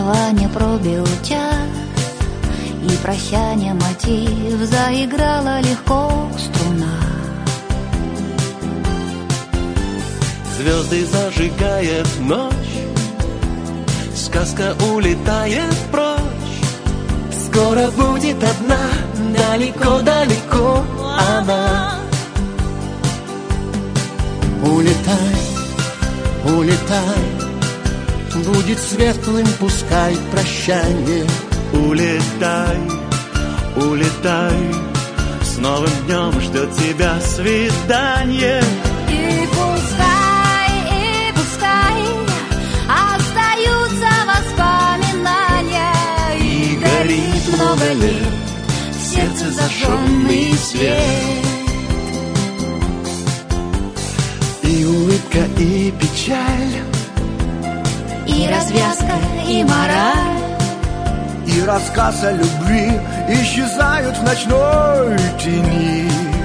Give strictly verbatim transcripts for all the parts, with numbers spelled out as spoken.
расставание пробил час, и прощание мотив заиграла легко струна. Звезды зажигает ночь, сказка улетает прочь. Скоро будет одна, далеко-далеко она. Улетай, улетай, будет светлым, пускай прощание. Улетай, улетай, с новым днем ждет тебя свидание. И пускай, и пускай остаются воспоминания, И горит много лет в сердце зажженный свет. И улыбка, и печаль, и развязка, и мораль, и рассказ о любви исчезают в ночной тени.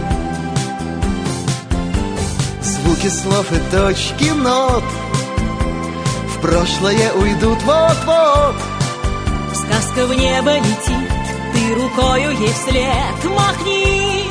Звуки слов и точки нот в прошлое уйдут вот-вот. Сказка в небо летит, ты рукою ей вслед махни.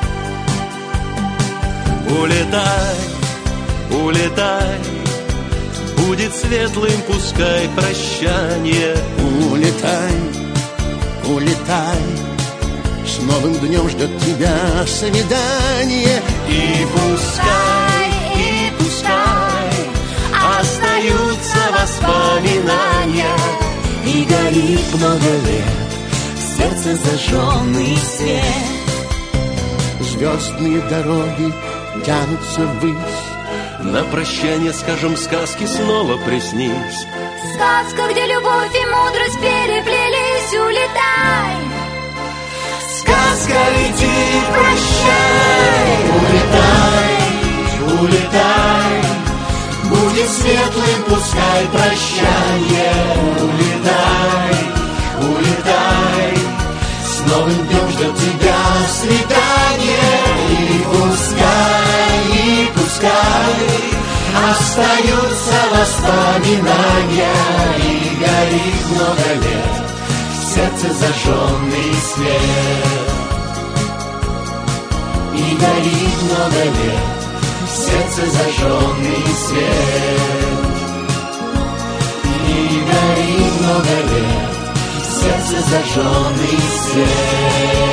улетай, улетай, будет светлым, пускай прощание. Улетай, улетай, с новым днем ждет тебя свидание. И пускай, и пускай остаются воспоминания, И горит много лет в сердце зажженный свет. Звездные дороги тянутся ввысь. на прощание скажем сказки, снова приснись. сказка, где любовь и мудрость переплелись. Улетай, Сказка, лети, прощай. Улетай, улетай, будет светлым, пускай прощание. Улетай, улетай, с новым днем ждет тебя свидание. И пускай, и пускай остаются воспоминания, и горит много лет в сердце зажженный свет. И горит много лет в сердце зажженный свет. И горит много лет в сердце зажженный свет.